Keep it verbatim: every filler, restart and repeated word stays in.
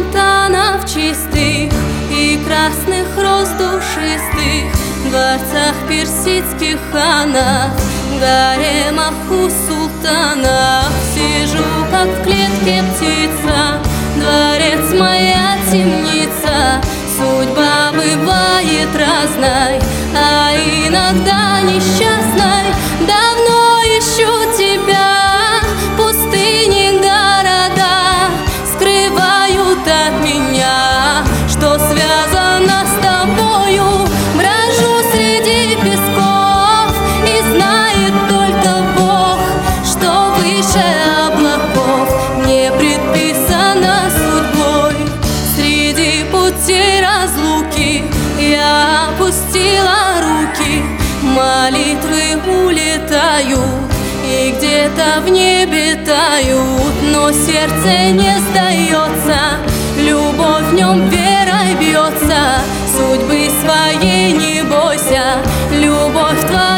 фонтанов чистых и красных роз душистых, в дворцах персидских ханов, в гаремах у султанов. Сижу, как в клетке птица, дворец моя темница. Судьба бывает разной, а иногда несчастной. Давно ищу тебя, пустыни, города скрывают от меня, что связано с тобою. Брожу среди песков, и знает только Бог, что выше облаков мне предписано судьбой. Среди путей разлуки я опустила руки, молитвы улетают и где-то в небе тают, но сердце не сдается, любовь в нем верой бьется. Судьбы своей не бойся, любовь твоя